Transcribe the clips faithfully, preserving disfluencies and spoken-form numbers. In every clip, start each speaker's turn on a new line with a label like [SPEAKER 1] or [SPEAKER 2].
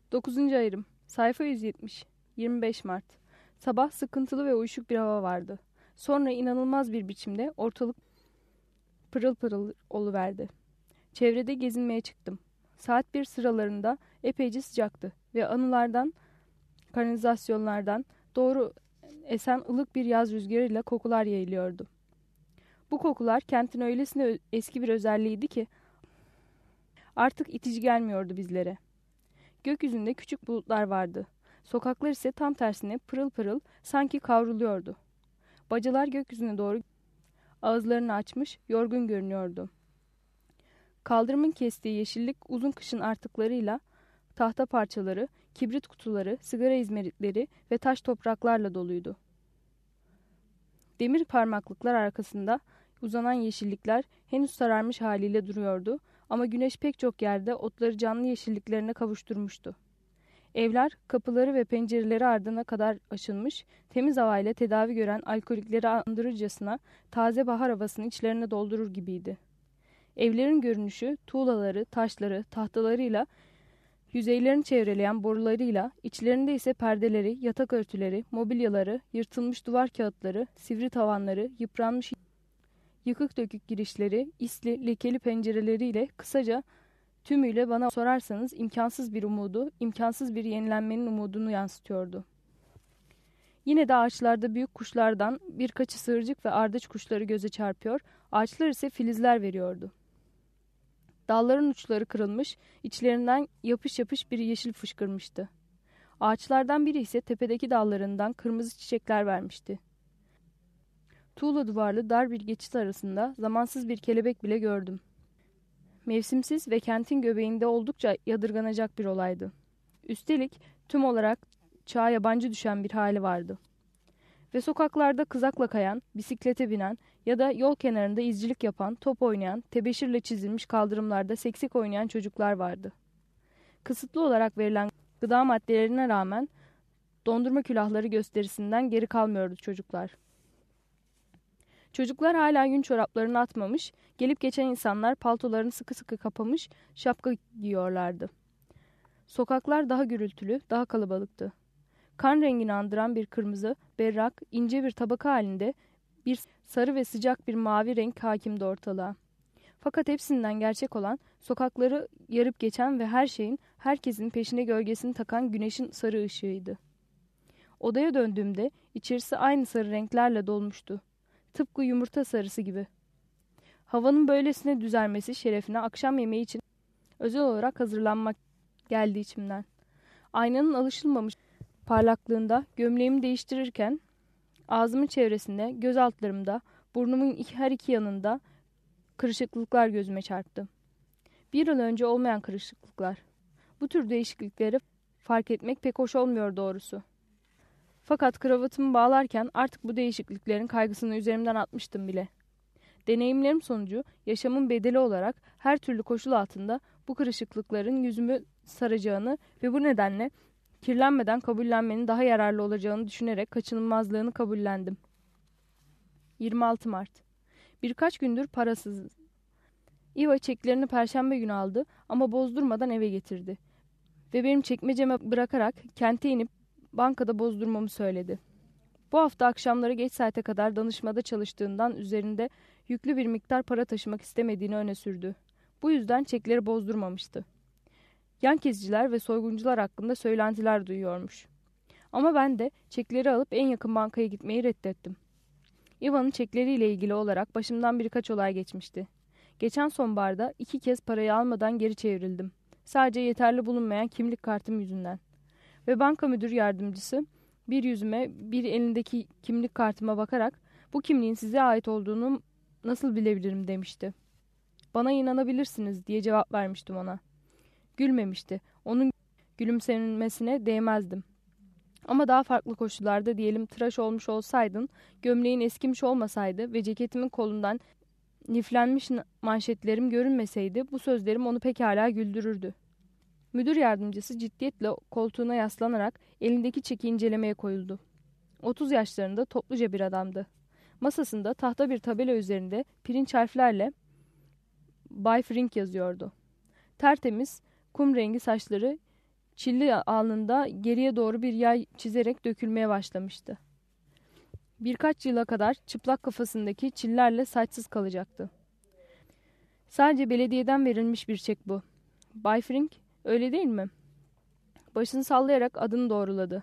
[SPEAKER 1] dokuzuncu ayrım. Sayfa yüz yetmiş. yirmi beş Mart. Sabah sıkıntılı ve uyuşuk bir hava vardı. Sonra inanılmaz bir biçimde ortalık pırıl pırıl oluverdi. Çevrede gezinmeye çıktım. Saat bir sıralarında epeyce sıcaktı ve anılardan, kanalizasyonlardan doğru esen ılık bir yaz rüzgarıyla kokular yayılıyordu. Bu kokular kentin öylesine eski bir özelliğiydi ki artık itici gelmiyordu bizlere. Gökyüzünde küçük bulutlar vardı. Sokaklar ise tam tersine pırıl pırıl sanki kavruluyordu. Bacalar gökyüzüne doğru ağızlarını açmış, yorgun görünüyordu. Kaldırımın kestiği yeşillik uzun kışın artıklarıyla tahta parçaları, kibrit kutuları, sigara izmaritleri ve taş topraklarla doluydu. Demir parmaklıklar arkasında uzanan yeşillikler henüz sararmış haliyle duruyordu ama güneş pek çok yerde otları canlı yeşilliklerine kavuşturmuştu. Evler, kapıları ve pencereleri ardına kadar aşınmış, temiz havayla tedavi gören alkolikleri andırırcasına taze bahar havasını içlerine doldurur gibiydi. Evlerin görünüşü, tuğlaları, taşları, tahtalarıyla, yüzeylerini çevreleyen borularıyla, içlerinde ise perdeleri, yatak örtüleri, mobilyaları, yırtılmış duvar kağıtları, sivri tavanları, yıpranmış yıkık dökük girişleri, isli, lekeli pencereleriyle, kısaca tümüyle bana sorarsanız imkansız bir umudu, imkansız bir yenilenmenin umudunu yansıtıyordu. Yine de ağaçlarda büyük kuşlardan birkaçı sığırcık ve ardıç kuşları göze çarpıyor, ağaçlar ise filizler veriyordu. Dalların uçları kırılmış, içlerinden yapış yapış bir yeşil fışkırmıştı. Ağaçlardan biri ise tepedeki dallarından kırmızı çiçekler vermişti. Tuğla duvarlı dar bir geçit arasında zamansız bir kelebek bile gördüm. Mevsimsiz ve kentin göbeğinde oldukça yadırganacak bir olaydı. Üstelik tüm olarak çağa yabancı düşen bir hali vardı. Ve sokaklarda kızakla kayan, bisiklete binen ya da yol kenarında izcilik yapan, top oynayan, tebeşirle çizilmiş kaldırımlarda seksek oynayan çocuklar vardı. Kısıtlı olarak verilen gıda maddelerine rağmen dondurma külahları gösterisinden geri kalmıyordu çocuklar. Çocuklar hala yün çoraplarını atmamış, gelip geçen insanlar paltolarını sıkı sıkı kapamış, şapka giyiyorlardı. Sokaklar daha gürültülü, daha kalabalıktı. Kan rengini andıran bir kırmızı, berrak, ince bir tabaka halinde bir sarı ve sıcak bir mavi renk hakimdi ortalığa. Fakat hepsinden gerçek olan, sokakları yarıp geçen ve her şeyin, herkesin peşine gölgesini takan güneşin sarı ışığıydı. Odaya döndüğümde içerisi aynı sarı renklerle dolmuştu. Tıpkı yumurta sarısı gibi. Havanın böylesine düzelmesi şerefine akşam yemeği için özel olarak hazırlanmak geldi içimden. Aynanın alışılmamış parlaklığında gömleğimi değiştirirken ağzımın çevresinde, göz altlarımda, burnumun iki, her iki yanında kırışıklıklar gözüme çarptı. Bir yıl önce olmayan kırışıklıklar. Bu tür değişiklikleri fark etmek pek hoş olmuyor doğrusu. Fakat kravatımı bağlarken artık bu değişikliklerin kaygısını üzerimden atmıştım bile. Deneyimlerim sonucu yaşamın bedeli olarak her türlü koşul altında bu kırışıklıkların yüzümü saracağını ve bu nedenle kirlenmeden kabullenmenin daha yararlı olacağını düşünerek kaçınılmazlığını kabullendim. yirmi altı Mart. Birkaç gündür parasızız. İva çeklerini perşembe günü aldı ama bozdurmadan eve getirdi. Ve benim çekmeceme bırakarak kente inip bankada bozdurmamı söyledi. Bu hafta akşamları geç saate kadar danışmada çalıştığından üzerinde yüklü bir miktar para taşımak istemediğini öne sürdü. Bu yüzden çekleri bozdurmamıştı. Yan kesiciler ve soyguncular hakkında söylentiler duyuyormuş. Ama ben de çekleri alıp en yakın bankaya gitmeyi reddettim. Iva'nın çekleriyle ilgili olarak başımdan birkaç olay geçmişti. Geçen sonbaharda iki kez parayı almadan geri çevrildim. Sadece yeterli bulunmayan kimlik kartım yüzünden. Ve banka müdür yardımcısı bir yüzüme bir elindeki kimlik kartıma bakarak bu kimliğin size ait olduğunu nasıl bilebilirim demişti. Bana inanabilirsiniz diye cevap vermiştim ona. Gülmemişti. Onun gülümsemesine değmezdim. Ama daha farklı koşullarda diyelim tıraş olmuş olsaydın, gömleğin eskimiş olmasaydı ve ceketimin kolundan liflenmiş manşetlerim görünmeseydi bu sözlerim onu pekala güldürürdü. Müdür yardımcısı ciddiyetle koltuğuna yaslanarak elindeki çeki incelemeye koyuldu. Otuz yaşlarında topluca bir adamdı. Masasında tahta bir tabela üzerinde pirinç harflerle Bay Frink yazıyordu. Tertemiz, kum rengi saçları çilli alnında geriye doğru bir yay çizerek dökülmeye başlamıştı. Birkaç yıla kadar çıplak kafasındaki çillerle saçsız kalacaktı. Sadece belediyeden verilmiş bir çek bu. Bay Frink, öyle değil mi? Başını sallayarak adını doğruladı.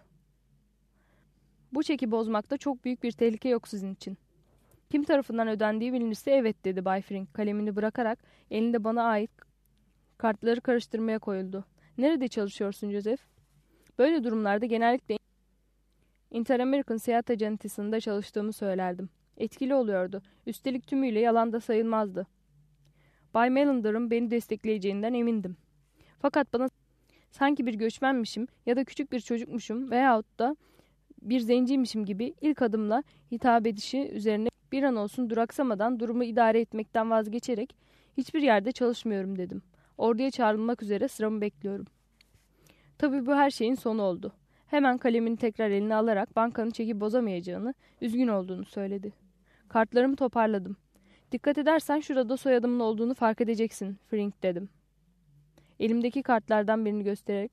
[SPEAKER 1] Bu çeki bozmakta çok büyük bir tehlike yok sizin için. Kim tarafından ödendiği bilinirse evet dedi Bay Frink kalemini bırakarak elinde bana ait kartları karıştırmaya koyuldu. Nerede çalışıyorsun Joseph? Böyle durumlarda genellikle Inter-American seyahat acentesinde çalıştığımı söylerdim. Etkili oluyordu. Üstelik tümüyle yalan da sayılmazdı. Bay Mellender'ın beni destekleyeceğinden emindim. Fakat bana sanki bir göçmenmişim ya da küçük bir çocukmuşum veyahut da bir zenciymişim gibi ilk adımla hitap edişi üzerine bir an olsun duraksamadan durumu idare etmekten vazgeçerek hiçbir yerde çalışmıyorum dedim. Orduya çağrılmak üzere sıramı bekliyorum. Tabii bu her şeyin sonu oldu. Hemen kalemini tekrar eline alarak bankanın çeki bozamayacağını, üzgün olduğunu söyledi. Kartlarımı toparladım. Dikkat edersen şurada soyadımın olduğunu fark edeceksin, Frink dedim. Elimdeki kartlardan birini göstererek,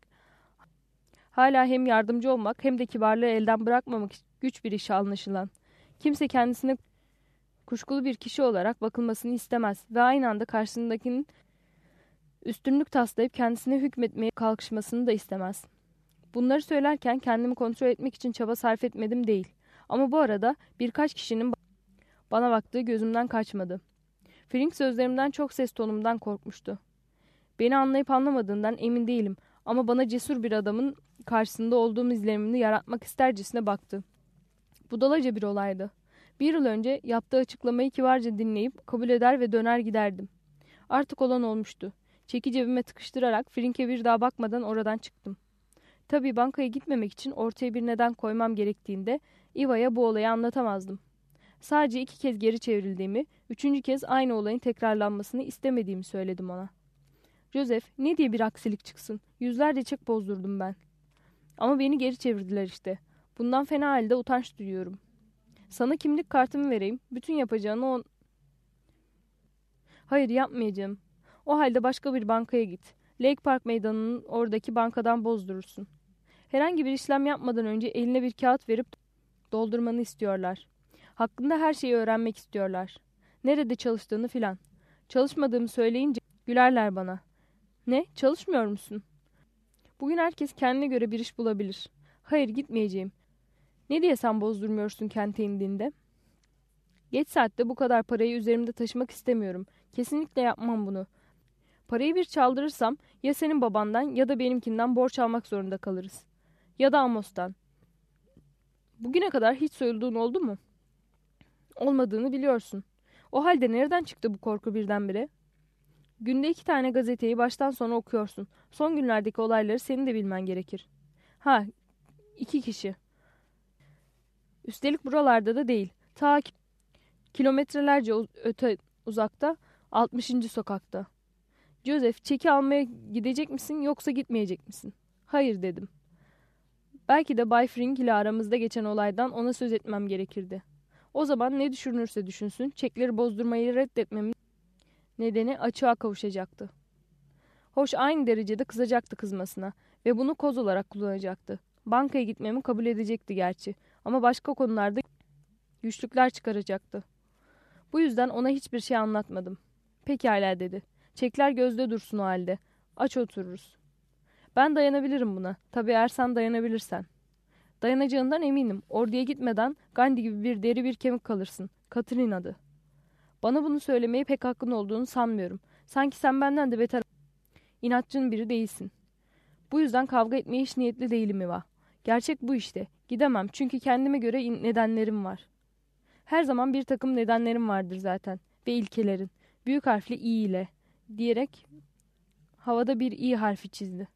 [SPEAKER 1] hala hem yardımcı olmak hem de kibarlığı elden bırakmamak güç bir iş anlaşılan. Kimse kendisine kuşkulu bir kişi olarak bakılmasını istemez ve aynı anda karşısındakinin üstünlük taslayıp kendisine hükmetmeye kalkışmasını da istemez. Bunları söylerken kendimi kontrol etmek için çaba sarf etmedim değil. Ama bu arada birkaç kişinin bana baktığı gözümden kaçmadı. Frink sözlerimden çok ses tonumdan korkmuştu. Beni anlayıp anlamadığından emin değilim ama bana cesur bir adamın karşısında olduğum izlenimini yaratmak istercesine baktı. Budalaca bir olaydı. Bir yıl önce yaptığı açıklamayı kibarca dinleyip kabul eder ve döner giderdim. Artık olan olmuştu. Çeki cebime tıkıştırarak Frink'e bir daha bakmadan oradan çıktım. Tabii bankaya gitmemek için ortaya bir neden koymam gerektiğinde Iva'ya bu olayı anlatamazdım. Sadece iki kez geri çevrildiğimi, üçüncü kez aynı olayın tekrarlanmasını istemediğimi söyledim ona. Joseph, ne diye bir aksilik çıksın? Yüzlerce çek bozdurdum ben. Ama beni geri çevirdiler işte. Bundan fena halde utanç duyuyorum. Sana kimlik kartımı vereyim. Bütün yapacağını on... Hayır, yapmayacağım. O halde başka bir bankaya git. Lake Park meydanının oradaki bankadan bozdurursun. Herhangi bir işlem yapmadan önce eline bir kağıt verip doldurmanı istiyorlar. Hakkında her şeyi öğrenmek istiyorlar. Nerede çalıştığını filan. Çalışmadığımı söyleyince gülerler bana. Ne? Çalışmıyor musun? Bugün herkes kendine göre bir iş bulabilir. Hayır, gitmeyeceğim. Ne diye sen bozdurmuyorsun kente indiğinde? Geç saatte bu kadar parayı üzerimde taşımak istemiyorum. Kesinlikle yapmam bunu. Parayı bir çaldırırsam ya senin babandan ya da benimkinden borç almak zorunda kalırız. Ya da Amos'tan. Bugüne kadar hiç soyulduğun oldu mu? Olmadığını biliyorsun. O halde nereden çıktı bu korku birdenbire? Günde iki tane gazeteyi baştan sona okuyorsun. Son günlerdeki olayları senin de bilmen gerekir. Ha, iki kişi. Üstelik buralarda da değil. Ta kilometrelerce öte uzakta, altmışıncı sokakta. Joseph, çeki almaya gidecek misin yoksa gitmeyecek misin? Hayır dedim. Belki de Bay Frink ile aramızda geçen olaydan ona söz etmem gerekirdi. O zaman ne düşünürse düşünsün, çekleri bozdurmayı reddetmemin nedeni açığa kavuşacaktı. Hoş, aynı derecede kızacaktı kızmasına ve bunu koz olarak kullanacaktı. Bankaya gitmemi kabul edecekti gerçi ama başka konularda güçlükler çıkaracaktı. Bu yüzden ona hiçbir şey anlatmadım. Pekala dedi. Çekler gözde dursun o halde. Aç otururuz. Ben dayanabilirim buna. Tabii eğer sen dayanabilirsen. Dayanacağından eminim. Orduya gitmeden Gandhi gibi bir deri bir kemik kalırsın. Katrin adı. Bana bunu söylemeye pek hakkın olduğunu sanmıyorum. Sanki sen benden de beter inatçının biri değilsin. Bu yüzden kavga etmeye hiç niyetli değilim Eva. Gerçek bu işte. Gidemem çünkü kendime göre nedenlerim var. Her zaman bir takım nedenlerim vardır zaten. Ve ilkelerin. Büyük harfli i ile. Diyerek havada bir i harfi çizdi.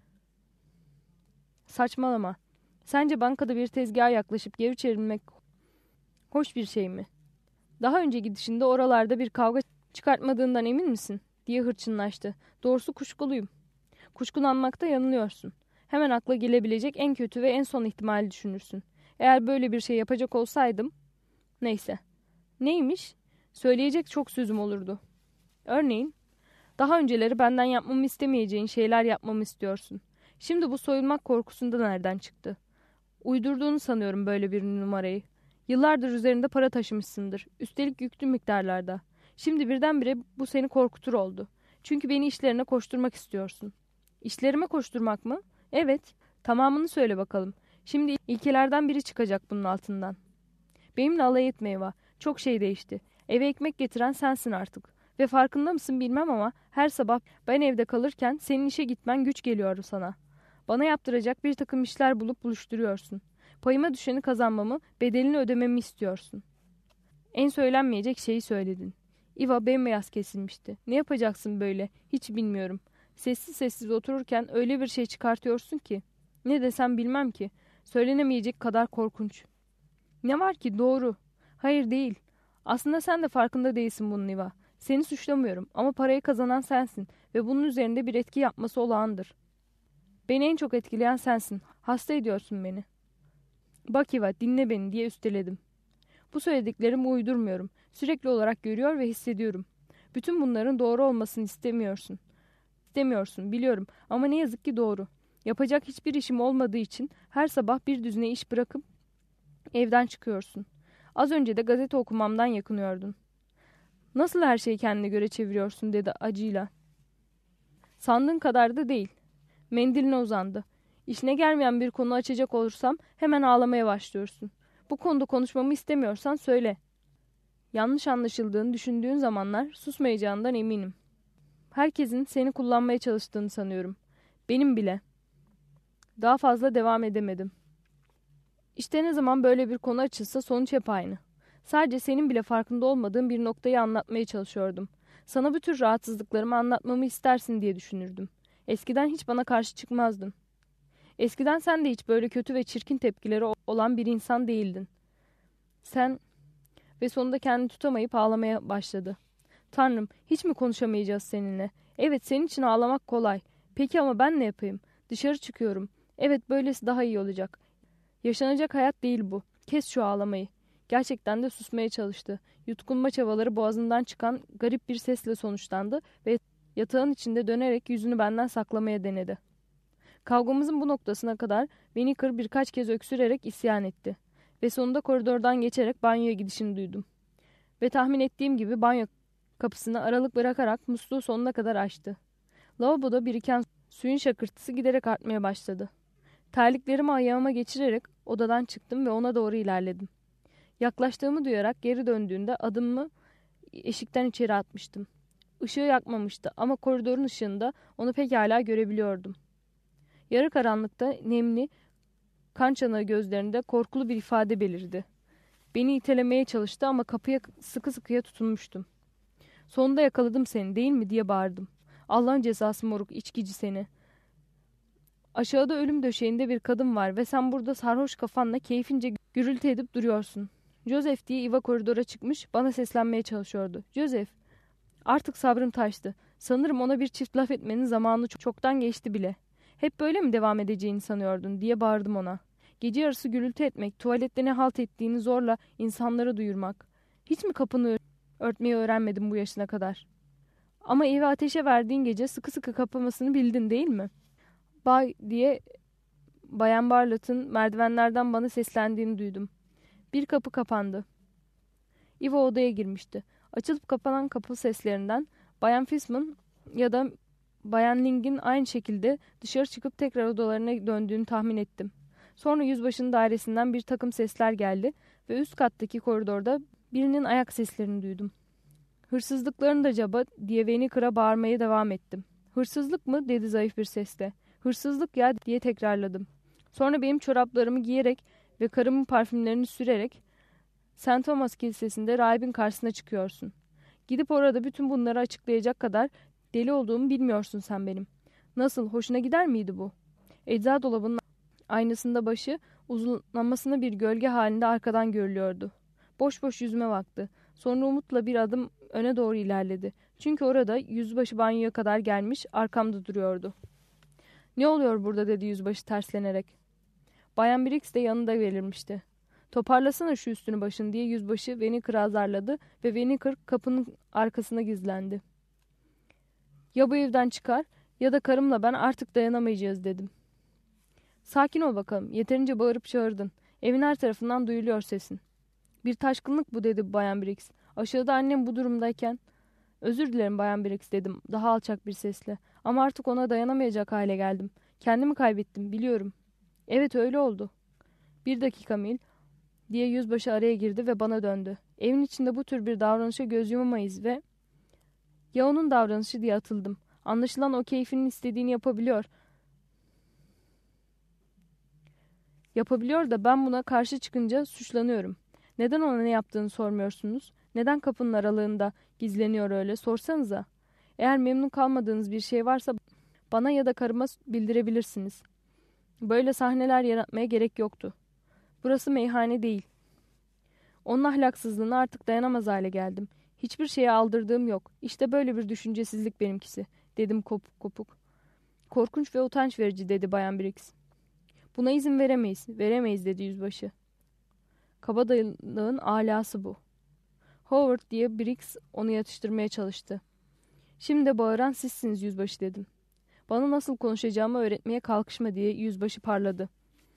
[SPEAKER 1] Saçmalama. Sence bankada bir tezgaha yaklaşıp geri çevrilmek hoş bir şey mi? Daha önce gidişinde oralarda bir kavga çıkartmadığından emin misin? Diye hırçınlaştı. Doğrusu kuşkuluyum. Kuşkulanmakta yanılıyorsun. Hemen akla gelebilecek en kötü ve en son ihtimali düşünürsün. Eğer böyle bir şey yapacak olsaydım... Neyse. Neymiş? Söyleyecek çok sözüm olurdu. Örneğin, daha önceleri benden yapmamı istemeyeceğin şeyler yapmamı istiyorsun. Şimdi bu soyulmak korkusunda nereden çıktı? Uydurduğunu sanıyorum böyle bir numarayı. Yıllardır üzerinde para taşımışsındır. Üstelik yüklü miktarlarda. Şimdi birdenbire bu seni korkutur oldu. Çünkü beni işlerine koşturmak istiyorsun. İşlerime koşturmak mı? Evet. Tamamını söyle bakalım. Şimdi ilkelerden biri çıkacak bunun altından. Benimle alay etme Eva. Çok şey değişti. Eve ekmek getiren sensin artık. Ve farkında mısın bilmem ama her sabah ben evde kalırken senin işe gitmen güç geliyor sana. Bana yaptıracak bir takım işler bulup buluşturuyorsun. Payıma düşeni kazanmamı, bedelini ödememi istiyorsun. En söylenmeyecek şeyi söyledin. Eva bembeyaz kesilmişti. Ne yapacaksın böyle? Hiç bilmiyorum. Sessiz sessiz otururken öyle bir şey çıkartıyorsun ki. Ne desem bilmem ki. Söylenemeyecek kadar korkunç. Ne var ki doğru. Hayır değil. Aslında sen de farkında değilsin bunun Eva. Seni suçlamıyorum ama parayı kazanan sensin ve bunun üzerinde bir etki yapması olağandır. Beni en çok etkileyen sensin. Hasta ediyorsun beni. Bak Eva dinle beni diye üsteledim. Bu söylediklerimi uydurmuyorum. Sürekli olarak görüyor ve hissediyorum. Bütün bunların doğru olmasını istemiyorsun. İstemiyorsun biliyorum ama ne yazık ki doğru. Yapacak hiçbir işim olmadığı için her sabah bir düzine iş bırakıp evden çıkıyorsun. Az önce de gazete okumamdan yakınıyordun. Nasıl her şeyi kendine göre çeviriyorsun dedi acıyla. Sandığın kadar da değil. Mendiline uzandı. İşine gelmeyen bir konu açacak olursam hemen ağlamaya başlıyorsun. Bu konuda konuşmamı istemiyorsan söyle. Yanlış anlaşıldığını düşündüğün zamanlar susmayacağından eminim. Herkesin seni kullanmaya çalıştığını sanıyorum. Benim bile. Daha fazla devam edemedim. İşte ne zaman böyle bir konu açılsa sonuç hep aynı. Sadece senin bile farkında olmadığın bir noktayı anlatmaya çalışıyordum. Sana bu tür rahatsızlıklarımı anlatmamı istersin diye düşünürdüm. Eskiden hiç bana karşı çıkmazdın. Eskiden sen de hiç böyle kötü ve çirkin tepkileri olan bir insan değildin. Sen... Ve sonunda kendini tutamayıp ağlamaya başladı. Tanrım, hiç mi konuşamayacağız seninle? Evet, senin için ağlamak kolay. Peki ama ben ne yapayım? Dışarı çıkıyorum. Evet, böylesi daha iyi olacak. Yaşanacak hayat değil bu. Kes şu ağlamayı. Gerçekten de susmaya çalıştı. Yutkunma çabaları boğazından çıkan garip bir sesle sonuçlandı ve yatağın içinde dönerek yüzünü benden saklamaya denedi. Kavgamızın bu noktasına kadar Winneker birkaç kez öksürerek isyan etti. Ve sonunda koridordan geçerek banyoya gidişini duydum. Ve tahmin ettiğim gibi banyo kapısını aralık bırakarak musluğu sonuna kadar açtı. Lavaboda biriken suyun şakırtısı giderek artmaya başladı. Terliklerimi ayağıma geçirerek odadan çıktım ve ona doğru ilerledim. Yaklaştığımı duyarak geri döndüğünde adımımı eşikten içeri atmıştım. Işığı yakmamıştı ama koridorun ışığında onu pekala görebiliyordum. Yarı karanlıkta nemli, kan çanağı gözlerinde korkulu bir ifade belirdi. Beni itelemeye çalıştı ama kapıya sıkı sıkıya tutunmuştum. Sonunda yakaladım seni değil mi diye bağırdım. Allah'ın cezası moruk, içkici seni. Aşağıda ölüm döşeğinde bir kadın var ve sen burada sarhoş kafanla keyfince gürültü edip duruyorsun. Joseph diye Eva koridora çıkmış bana seslenmeye çalışıyordu. Joseph. Artık sabrım taştı. Sanırım ona bir çift laf etmenin zamanı çoktan geçti bile. Hep böyle mi devam edeceğini sanıyordun diye bağırdım ona. Gece yarısı gürültü etmek, tuvalette ne halt ettiğini zorla insanlara duyurmak. Hiç mi kapını örtmeyi öğrenmedin bu yaşına kadar? Ama evi ateşe verdiğin gece sıkı sıkı kapamasını bildin değil mi? Bay diye Bayan Bartlett'ın merdivenlerden bana seslendiğini duydum. Bir kapı kapandı. Eva odaya girmişti. Açılıp kapanan kapı seslerinden Bayan Fishman ya da Bayan Ling'in aynı şekilde dışarı çıkıp tekrar odalarına döndüğünü tahmin ettim. Sonra yüzbaşının dairesinden bir takım sesler geldi ve üst kattaki koridorda birinin ayak seslerini duydum. Hırsızlıklarını da caba diye Winneker'a bağırmaya devam ettim. Hırsızlık mı dedi zayıf bir sesle. Hırsızlık ya diye tekrarladım. Sonra benim çoraplarımı giyerek ve karımın parfümlerini sürerek Saint Thomas Kilisesi'nde rahibin karşısına çıkıyorsun. Gidip orada bütün bunları açıklayacak kadar deli olduğumu bilmiyorsun sen benim. Nasıl, hoşuna gider miydi bu? Ecza dolabının aynasında başı uzunlamasına bir gölge halinde arkadan görülüyordu. Boş boş yüzüme baktı. Sonra umutla bir adım öne doğru ilerledi. Çünkü orada yüzbaşı banyoya kadar gelmiş arkamda duruyordu. Ne oluyor burada dedi yüzbaşı terslenerek. Bayan Briggs de yanında verilmişti. Toparlasana şu üstünü başını diye yüzbaşı Winneker'ı azarladı ve Winneker kapının arkasına gizlendi. Ya bu evden çıkar ya da karımla ben artık dayanamayacağız dedim. Sakin ol bakalım. Yeterince bağırıp çağırdın. Evin her tarafından duyuluyor sesin. Bir taşkınlık bu, dedi Bayan Briggs. Aşağıda annem bu durumdayken... Özür dilerim Bayan Briggs, dedim daha alçak bir sesle. Ama artık ona dayanamayacak hale geldim. Kendimi kaybettim, biliyorum. Evet, öyle oldu. Bir dakika Mil, diye yüzbaşı araya girdi ve bana döndü. Evin içinde bu tür bir davranışa göz yumamayız ve... Ya onun davranışı, diye atıldım. Anlaşılan o keyfinin istediğini yapabiliyor. Yapabiliyor da ben buna karşı çıkınca suçlanıyorum. Neden ona ne yaptığını sormuyorsunuz? Neden kapının aralığında gizleniyor öyle? Sorsanıza. Eğer memnun kalmadığınız bir şey varsa bana ya da karıma bildirebilirsiniz. Böyle sahneler yaratmaya gerek yoktu. Burası meyhane değil. Onun ahlaksızlığına artık dayanamaz hale geldim. Hiçbir şeye aldırdığım yok. İşte böyle bir düşüncesizlik benimkisi, dedim kopuk kopuk. Korkunç ve utanç verici, dedi Bayan Briggs. Buna izin veremeyiz, veremeyiz, dedi yüzbaşı. Kabadayılığın alası bu. Howard, diye Briggs onu yatıştırmaya çalıştı. Şimdi de bağıran sizsiniz yüzbaşı, dedim. Bana nasıl konuşacağımı öğretmeye kalkışma, diye yüzbaşı parladı.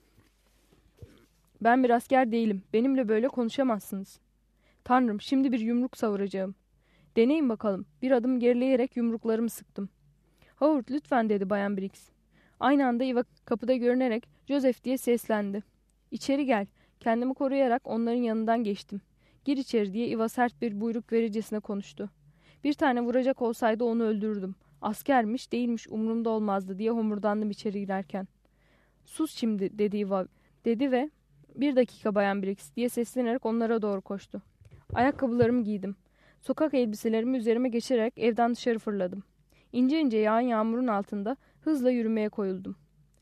[SPEAKER 1] Ben bir asker değilim. Benimle böyle konuşamazsınız. Tanrım, şimdi bir yumruk savuracağım. Deneyin bakalım. Bir adım gerileyerek yumruklarımı sıktım. Howard, lütfen, dedi Bayan Briggs. Aynı anda Eva kapıda görünerek Joseph diye seslendi. İçeri gel. Kendimi koruyarak onların yanından geçtim. Gir içeri, diye Eva sert bir buyruk verircesine konuştu. Bir tane vuracak olsaydı onu öldürürdüm. Askermiş değilmiş umurumda olmazdı, diye homurdandım içeri girerken. Sus şimdi, dedi Eva, dedi ve bir dakika Bayan Briggs, diye seslenerek onlara doğru koştu. Ayakkabılarımı giydim. Sokak elbiselerimi üzerime geçirerek evden dışarı fırladım. İnce ince yağan yağmurun altında hızla yürümeye koyuldum.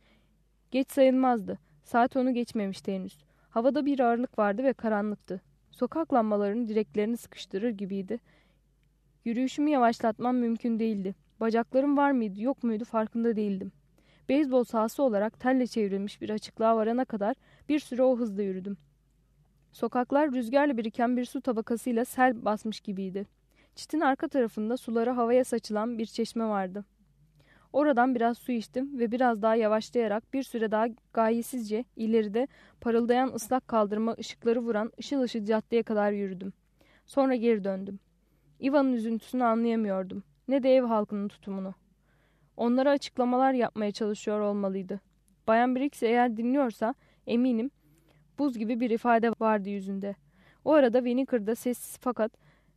[SPEAKER 1] Geç sayılmazdı. Saat onu geçmemişti henüz. Havada bir ağırlık vardı ve karanlıktı. Sokak lambalarının direklerini sıkıştırır gibiydi. Yürüyüşümü yavaşlatmam mümkün değildi. Bacaklarım var mıydı yok muydu farkında değildim. Beyzbol sahası olarak telle çevrilmiş bir açıklığa varana kadar bir süre o hızla yürüdüm. Sokaklar rüzgarla biriken bir su tabakasıyla sel basmış gibiydi. Çitin arka tarafında suları havaya saçılan bir çeşme vardı. Oradan biraz su içtim ve biraz daha yavaşlayarak bir süre daha gayesizce ileride parıldayan ıslak kaldırıma ışıkları vuran ışıl ışıl caddeye kadar yürüdüm. Sonra geri döndüm. Iva'nın üzüntüsünü anlayamıyordum. Ne de ev halkının tutumunu. Onlara açıklamalar yapmaya çalışıyor olmalıydı. Bayan Briggs eğer dinliyorsa eminim buz gibi bir ifade vardı yüzünde. O arada Winnicker'da sessiz fakat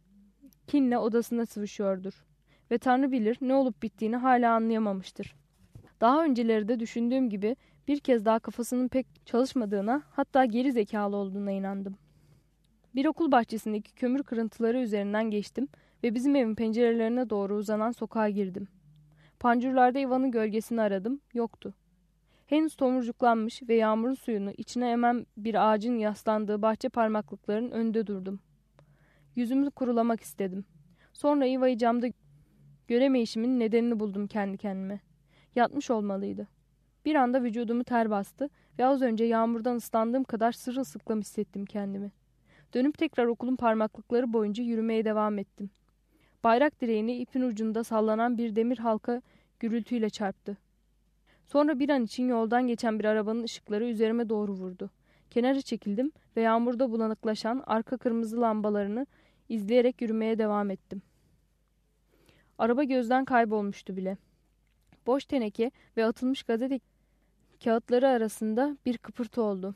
[SPEAKER 1] kinle odasında sıvışıyordur. Ve Tanrı bilir ne olup bittiğini hala anlayamamıştır. Daha önceleri de düşündüğüm gibi bir kez daha kafasının pek çalışmadığına, hatta geri zekalı olduğuna inandım. Bir okul bahçesindeki kömür kırıntıları üzerinden geçtim ve bizim evin pencerelerine doğru uzanan sokağa girdim. Pancurlarda Iva'nın gölgesini aradım, yoktu. Henüz tomurcuklanmış ve yağmurun suyunu içine emen bir ağacın yaslandığı bahçe parmaklıklarının önünde durdum. Yüzümü kurulamak istedim. Sonra Iva'yı camda göremeyişimin nedenini buldum kendi kendime. Yatmış olmalıydı. Bir anda vücudumu ter bastı ve az önce yağmurdan ıslandığım kadar sırılsıklam hissettim kendimi. Dönüp tekrar okulun parmaklıkları boyunca yürümeye devam ettim. Bayrak direğini ipin ucunda sallanan bir demir halka gürültüyle çarptı. Sonra bir an için yoldan geçen bir arabanın ışıkları üzerime doğru vurdu. Kenara çekildim ve yağmurda bulanıklaşan arka kırmızı lambalarını izleyerek yürümeye devam ettim. Araba gözden kaybolmuştu bile. Boş teneke ve atılmış gazete kağıtları arasında bir kıpırtı oldu.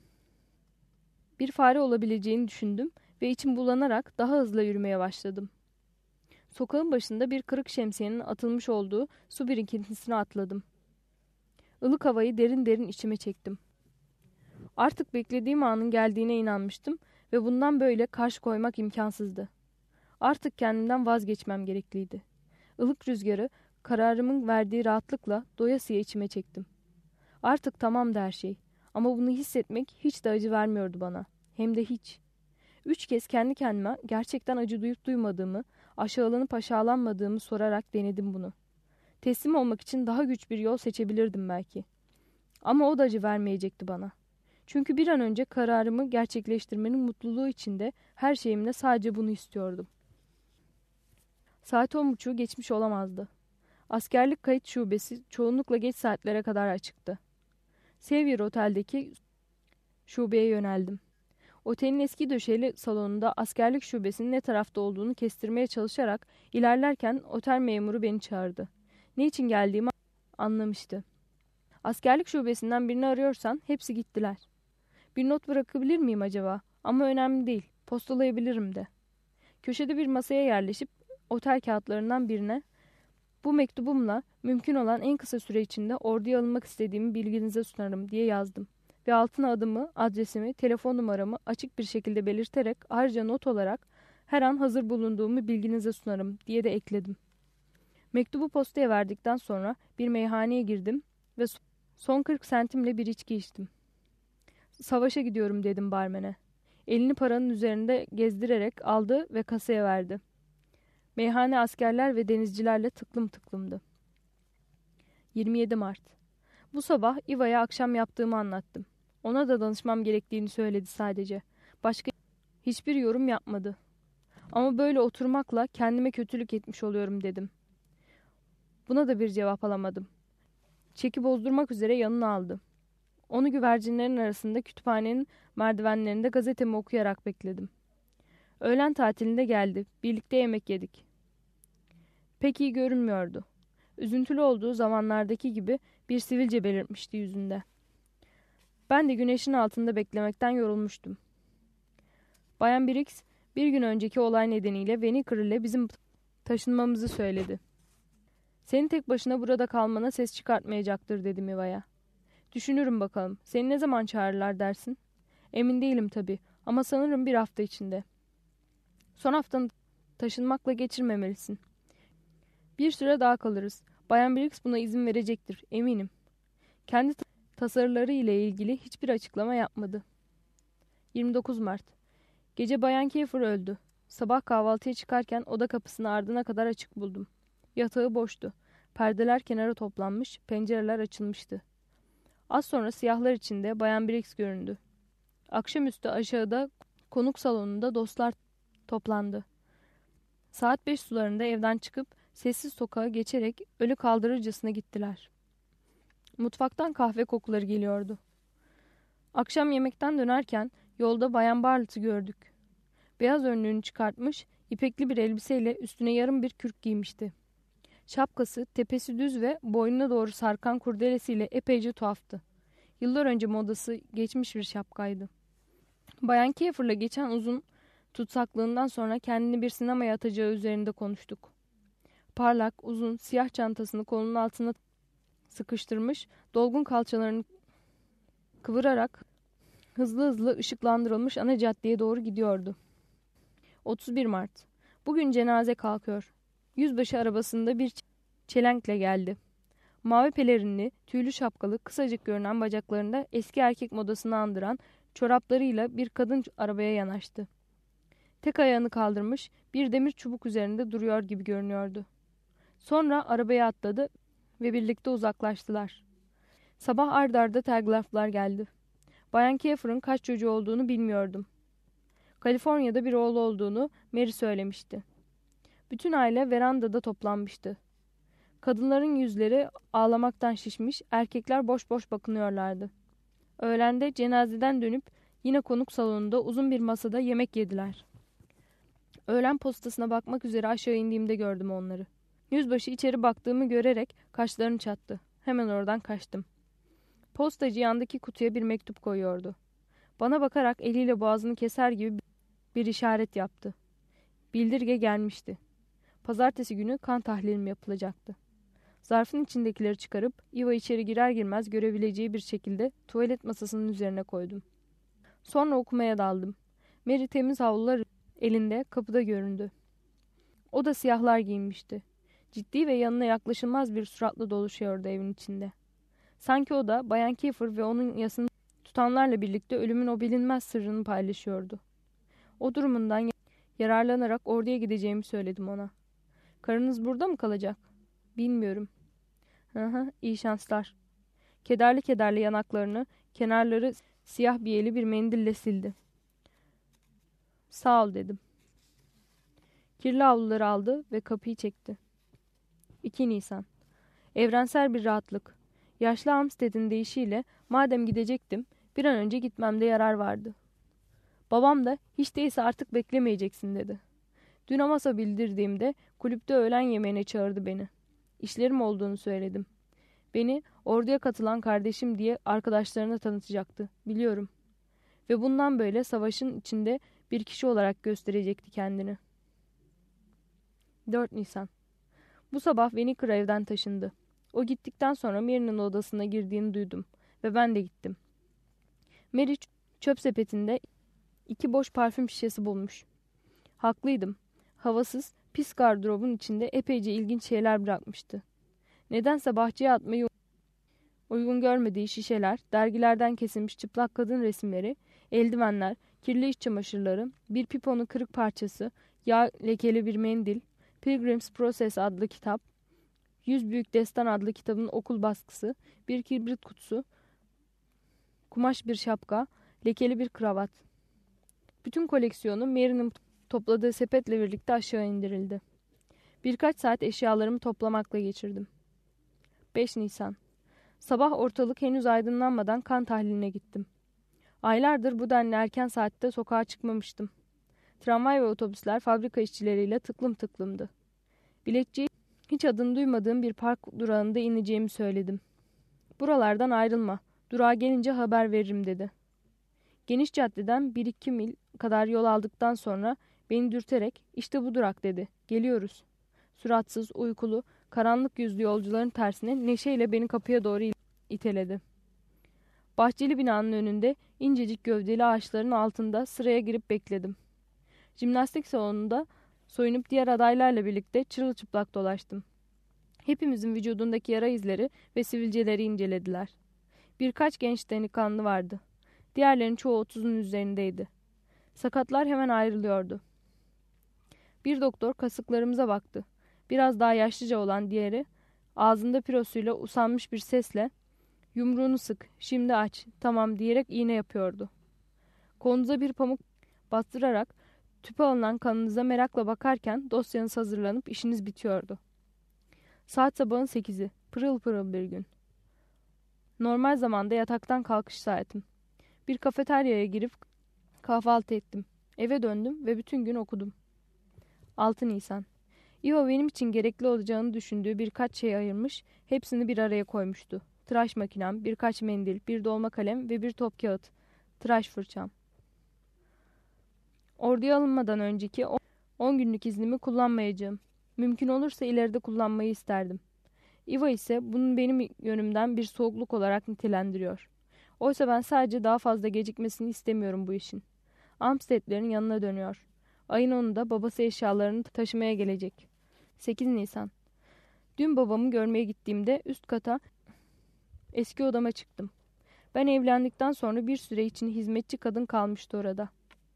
[SPEAKER 1] Bir fare olabileceğini düşündüm ve içim bulanarak daha hızlı yürümeye başladım. Sokağın başında bir kırık şemsiyenin atılmış olduğu su birikintisine atladım. Ilık havayı derin derin içime çektim. Artık beklediğim anın geldiğine inanmıştım ve bundan böyle karşı koymak imkansızdı. Artık kendimden vazgeçmem gerekliydi. Ilık rüzgarı kararımın verdiği rahatlıkla doyasıya içime çektim. Artık tamamdı her şey. Ama bunu hissetmek hiç de acı vermiyordu bana. Hem de hiç. Üç kez kendi kendime gerçekten acı duyup duymadığımı, aşağılanıp aşağılanmadığımı sorarak denedim bunu. Teslim olmak için daha güç bir yol seçebilirdim belki. Ama o da acı vermeyecekti bana. Çünkü bir an önce kararımı gerçekleştirmenin mutluluğu içinde her şeyimle sadece bunu istiyordum. Saat on buçuğu geçmiş olamazdı. Askerlik kayıt şubesi çoğunlukla geç saatlere kadar açıktı. Sevier Otel'deki şubeye yöneldim. Otelin eski döşeli salonunda askerlik şubesinin ne tarafta olduğunu kestirmeye çalışarak ilerlerken otel memuru beni çağırdı. Ne için geldiğimi anlamıştı. Askerlik şubesinden birini arıyorsan hepsi gittiler. Bir not bırakabilir miyim acaba? Ama önemli değil. Postalayabilirim de. Köşede bir masaya yerleşip otel kağıtlarından birine bu mektubumla mümkün olan en kısa süre içinde orduya alınmak istediğimi bilginize sunarım diye yazdım. Ve altına adımı, adresimi, telefon numaramı açık bir şekilde belirterek ayrıca not olarak her an hazır bulunduğumu bilginize sunarım diye de ekledim. Mektubu postaya verdikten sonra bir meyhaneye girdim ve son kırk sentimle bir içki içtim. Savaşa gidiyorum dedim barmene. Elini paranın üzerinde gezdirerek aldı ve kasaya verdi. Meyhane askerler ve denizcilerle tıklım tıklımdı. yirmi yedi Mart. Bu sabah Iva'ya akşam yaptığımı anlattım. Ona da danışmam gerektiğini söyledi sadece. Başka hiçbir yorum yapmadı. Ama böyle oturmakla kendime kötülük etmiş oluyorum dedim. Buna da bir cevap alamadım. Çeki bozdurmak üzere yanına aldı. Onu güvercinlerin arasında kütüphanenin merdivenlerinde gazetemi okuyarak bekledim. Öğlen tatilinde geldi. Birlikte yemek yedik. Pek iyi görünmüyordu. Üzüntülü olduğu zamanlardaki gibi bir sivilce belirtmişti yüzünde. Ben de güneşin altında beklemekten yorulmuştum. Bayan Briggs bir gün önceki olay nedeniyle Veneker ile bizim taşınmamızı söyledi. Senin tek başına burada kalmana ses çıkartmayacaktır dedim Iva'ya. Düşünürüm bakalım. Seni ne zaman çağırırlar dersin? Emin değilim tabii ama sanırım bir hafta içinde. Son haftanı taşınmakla geçirmemelisin. Bir süre daha kalırız. Bayan Briggs buna izin verecektir, eminim. Kendi tasarıları ile ilgili hiçbir açıklama yapmadı. yirmi dokuz Mart. Gece Bayan Kiefer öldü. Sabah kahvaltıya çıkarken oda kapısını ardına kadar açık buldum. Yatağı boştu. Perdeler kenara toplanmış, pencereler açılmıştı. Az sonra siyahlar içinde Bayan Briggs göründü. Akşamüstü aşağıda konuk salonunda dostlar toplandı. Saat beş sularında evden çıkıp sessiz sokağa geçerek ölü kaldırırcasına gittiler. Mutfaktan kahve kokuları geliyordu. Akşam yemekten dönerken yolda Bayan Bartlett'ı gördük. Beyaz önlüğünü çıkartmış, ipekli bir elbiseyle üstüne yarım bir kürk giymişti. Şapkası, tepesi düz ve boynuna doğru sarkan kurdelesiyle epeyce tuhaftı. Yıllar önce modası geçmiş bir şapkaydı. Bayan Kiefer'la geçen uzun tutsaklığından sonra kendini bir sinemaya atacağı üzerinde konuştuk. Parlak, uzun, siyah çantasını kolunun altına sıkıştırmış, dolgun kalçalarını kıvırarak hızlı hızlı ışıklandırılmış ana caddeye doğru gidiyordu. otuz bir Mart. Bugün cenaze kalkıyor. Yüzbaşı arabasında bir çelenkle geldi. Mavi pelerinli, tüylü şapkalı, kısacık görünen bacaklarında eski erkek modasını andıran çoraplarıyla bir kadın arabaya yanaştı. Tek ayağını kaldırmış, bir demir çubuk üzerinde duruyor gibi görünüyordu. Sonra arabaya atladı ve birlikte uzaklaştılar. Sabah ard arda telgraflar geldi. Bayan Kiefer'ın kaç çocuğu olduğunu bilmiyordum. Kaliforniya'da bir oğlu olduğunu Mary söylemişti. Bütün aile verandada toplanmıştı. Kadınların yüzleri ağlamaktan şişmiş, erkekler boş boş bakınıyorlardı. Öğlende cenazeden dönüp yine konuk salonunda uzun bir masada yemek yediler. Öğlen postasına bakmak üzere aşağı indiğimde gördüm onları. Yüzbaşı içeri baktığımı görerek kaşlarını çattı. Hemen oradan kaçtım. Postacı yandaki kutuya bir mektup koyuyordu. Bana bakarak eliyle boğazını keser gibi bir işaret yaptı. Bildirge gelmişti. Pazartesi günü kan tahlilim yapılacaktı. Zarfın içindekileri çıkarıp Eva içeri girer girmez görebileceği bir şekilde tuvalet masasının üzerine koydum. Sonra okumaya daldım. Mary temiz havlular elinde kapıda göründü. O da siyahlar giyinmişti. Ciddi ve yanına yaklaşılmaz bir suratla dolaşıyordu evin içinde. Sanki o da Bayan Kiefer ve onun yasını tutanlarla birlikte ölümün o bilinmez sırrını paylaşıyordu. O durumundan yararlanarak orduya gideceğimi söyledim ona. Karınız burada mı kalacak? Bilmiyorum. Hı hı, iyi şanslar. Kederli kederli yanaklarını, kenarları siyah biyeli bir mendille sildi. Sağ ol dedim. Kirli havluları aldı ve kapıyı çekti. iki Nisan. Evrensel bir rahatlık. Yaşlı Amsted'in deyişiyle madem gidecektim bir an önce gitmemde yarar vardı. Babam da hiç değilse artık beklemeyeceksin dedi. Dün Amas'a bildirdiğimde kulüpte öğlen yemeğine çağırdı beni. İşlerim olduğunu söyledim. Beni orduya katılan kardeşim diye arkadaşlarına tanıtacaktı, biliyorum. Ve bundan böyle savaşın içinde bir kişi olarak gösterecekti kendini. dört Nisan. Bu sabah Veneker evden taşındı. O gittikten sonra Mary'nin odasına girdiğini duydum ve ben de gittim. Mary çöp sepetinde iki boş parfüm şişesi bulmuş. Haklıydım. Havasız, pis gardırobun içinde epeyce ilginç şeyler bırakmıştı. Nedense bahçeye atmayı uygun görmediği şişeler, dergilerden kesilmiş çıplak kadın resimleri, eldivenler, kirli iç çamaşırları, bir piponun kırık parçası, yağ lekeli bir mendil, Pilgrim's Process adlı kitap, Yüz Büyük Destan adlı kitabın okul baskısı, bir kibrit kutusu, kumaş bir şapka, lekeli bir kravat. Bütün koleksiyonu Mary'nin topladığı sepetle birlikte aşağı indirildi. Birkaç saat eşyalarımı toplamakla geçirdim. beş Nisan. Sabah ortalık henüz aydınlanmadan kan tahliline gittim. Aylardır bu denli erken saatte sokağa çıkmamıştım. Tramvay ve otobüsler fabrika işçileriyle tıklım tıklımdı. Biletçiye hiç adını duymadığım bir park durağında ineceğimi söyledim. Buralardan ayrılma, durağa gelince haber veririm dedi. Geniş caddeden bir iki mil kadar yol aldıktan sonra beni dürterek işte bu durak dedi. Geliyoruz. Suratsız, uykulu, karanlık yüzlü yolcuların tersine neşeyle beni kapıya doğru iteledi. Bahçeli binanın önünde incecik gövdeli ağaçların altında sıraya girip bekledim. Jimnastik salonunda soyunup diğer adaylarla birlikte çırılçıplak dolaştım. Hepimizin vücudundaki yara izleri ve sivilceleri incelediler. Birkaç genç delikanlı vardı. Diğerlerinin çoğu otuzun üzerindeydi. Sakatlar hemen ayrılıyordu. Bir doktor kasıklarımıza baktı. Biraz daha yaşlıca olan diğeri ağzında pirosuyla usanmış bir sesle "Yumruğunu sık, şimdi aç, tamam" diyerek iğne yapıyordu. Kolunuza bir pamuk bastırarak tüpe alınan kanınıza merakla bakarken dosyanız hazırlanıp işiniz bitiyordu. Saat sabahın sekizi. Pırıl pırıl bir gün. Normal zamanda yataktan kalkış saatim. Bir kafeteryaya girip kahvaltı ettim. Eve döndüm ve bütün gün okudum. altı Nisan. Ivo benim için gerekli olacağını düşündüğü birkaç şey ayırmış, hepsini bir araya koymuştu. Tıraş makinem, birkaç mendil, bir dolma kalem ve bir top kağıt. Tıraş fırçam. Orduya alınmadan önceki on günlük iznimi kullanmayacağım. Mümkün olursa ileride kullanmayı isterdim. Ivo ise bunu benim yönümden bir soğukluk olarak nitelendiriyor. Oysa ben sadece daha fazla gecikmesini istemiyorum bu işin. Amsted'lerin yanına dönüyor. Ayın onunda babası eşyalarını taşımaya gelecek. sekiz Nisan. Dün babamı görmeye gittiğimde üst kata eski odama çıktım. Ben evlendikten sonra bir süre için hizmetçi kadın kalmıştı orada.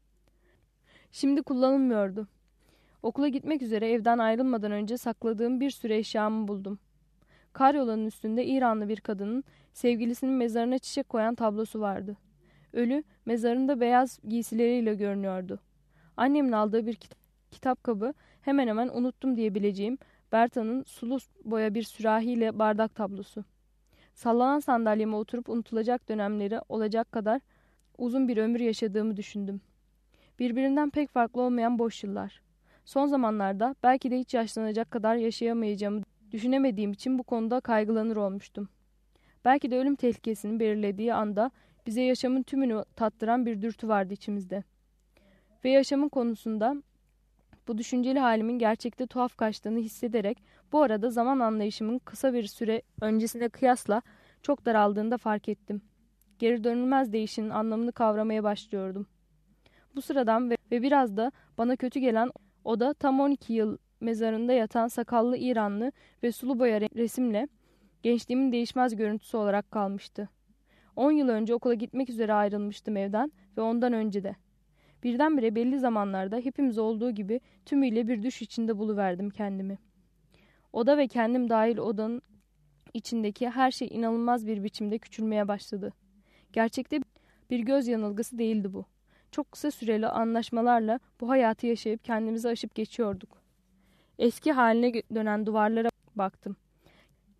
[SPEAKER 1] Şimdi kullanılmıyordu. Okula gitmek üzere evden ayrılmadan önce sakladığım bir sürü eşyamı buldum. Karyolanın üstünde İranlı bir kadının sevgilisinin mezarına çiçek koyan tablosu vardı. Ölü mezarında beyaz giysileriyle görünüyordu. Annemin aldığı bir kitap, kitap kabı, hemen hemen unuttum diyebileceğim Berta'nın sulu boya bir sürahiyle bardak tablosu. Sallanan sandalyeme oturup unutulacak dönemleri olacak kadar uzun bir ömür yaşadığımı düşündüm. Birbirinden pek farklı olmayan boş yıllar. Son zamanlarda belki de hiç yaşlanacak kadar yaşayamayacağımı düşünemediğim için bu konuda kaygılanır olmuştum. Belki de ölüm tehlikesini belirlediği anda bize yaşamın tümünü tattıran bir dürtü vardı içimizde. Ve yaşamın konusunda bu düşünceli halimin gerçekte tuhaf kaçtığını hissederek bu arada zaman anlayışımın kısa bir süre öncesine kıyasla çok daraldığını da fark ettim. Geri dönülmez değişinin anlamını kavramaya başlıyordum. Bu sıradan ve, ve biraz da bana kötü gelen oda tam on iki yıl mezarında yatan sakallı İranlı ve sulu boya resimle gençliğimin değişmez görüntüsü olarak kalmıştı. On yıl önce okula gitmek üzere ayrılmıştım evden ve ondan önce de. Birdenbire belli zamanlarda hepimiz olduğu gibi tümüyle bir düş içinde buluverdim kendimi. Oda ve kendim dahil odanın içindeki her şey inanılmaz bir biçimde küçülmeye başladı. Gerçekte bir göz yanılgısı değildi bu. Çok kısa süreli anlaşmalarla bu hayatı yaşayıp kendimizi aşıp geçiyorduk. Eski haline dönen duvarlara baktım.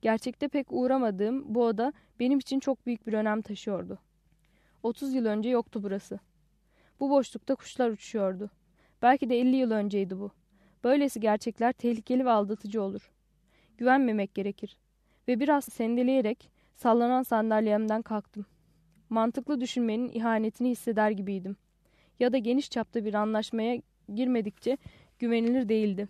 [SPEAKER 1] Gerçekte pek uğramadığım bu oda benim için çok büyük bir önem taşıyordu. Otuz yıl önce yoktu burası. Bu boşlukta kuşlar uçuşuyordu. Belki de elli yıl önceydi bu. Böylesi gerçekler tehlikeli ve aldatıcı olur. Güvenmemek gerekir. Ve biraz sendeleyerek sallanan sandalyemden kalktım. Mantıklı düşünmenin ihanetini hisseder gibiydim. Ya da geniş çapta bir anlaşmaya girmedikçe güvenilir değildi.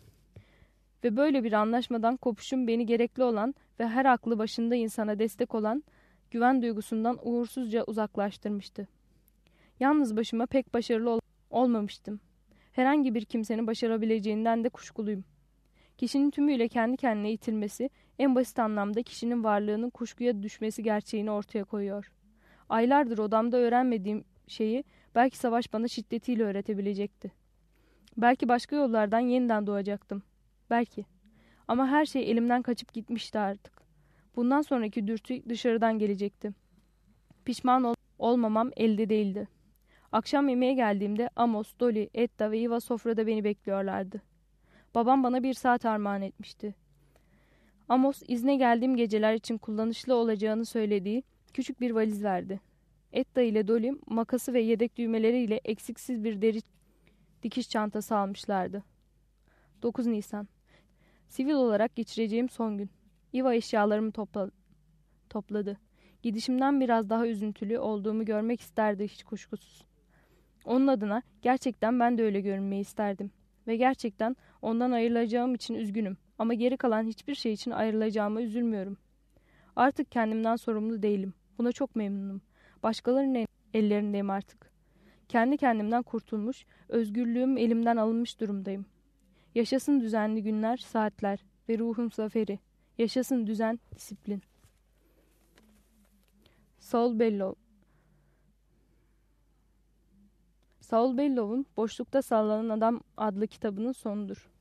[SPEAKER 1] Ve böyle bir anlaşmadan kopuşum beni gerekli olan ve her aklı başında insana destek olan güven duygusundan uğursuzca uzaklaştırmıştı. Yalnız başıma pek başarılı ol- olmamıştım. Herhangi bir kimsenin başarabileceğinden de kuşkuluyum. Kişinin tümüyle kendi kendine itilmesi, en basit anlamda kişinin varlığının kuşkuya düşmesi gerçeğini ortaya koyuyor. Aylardır odamda öğrenmediğim şeyi belki savaş bana şiddetiyle öğretebilecekti. Belki başka yollardan yeniden doğacaktım. Belki. Ama her şey elimden kaçıp gitmişti artık. Bundan sonraki dürtü dışarıdan gelecekti. Pişman ol olmamam elde değildi. Akşam yemeğe geldiğimde Amos, Dolly, Etta ve Eva sofrada beni bekliyorlardı. Babam bana bir saat armağan etmişti. Amos, izne geldiğim geceler için kullanışlı olacağını söylediği küçük bir valiz verdi. Etta ile Dolly makası ve yedek düğmeleriyle eksiksiz bir deri dikiş çantası almışlardı. dokuz Nisan. Sivil olarak geçireceğim son gün. Eva eşyalarımı topla topladı. Gidişimden biraz daha üzüntülü olduğumu görmek isterdi hiç kuşkusuz. Onun adına gerçekten ben de öyle görünmeyi isterdim. Ve gerçekten ondan ayrılacağım için üzgünüm. Ama geri kalan hiçbir şey için ayrılacağıma üzülmüyorum. Artık kendimden sorumlu değilim. Buna çok memnunum. Başkalarının ellerindeyim artık. Kendi kendimden kurtulmuş, özgürlüğüm elimden alınmış durumdayım. Yaşasın düzenli günler, saatler ve ruhun zaferi. Yaşasın düzen, disiplin. Saul Bellow. Saul Bellow'un Boşlukta Sallanan Adam adlı kitabının sonudur.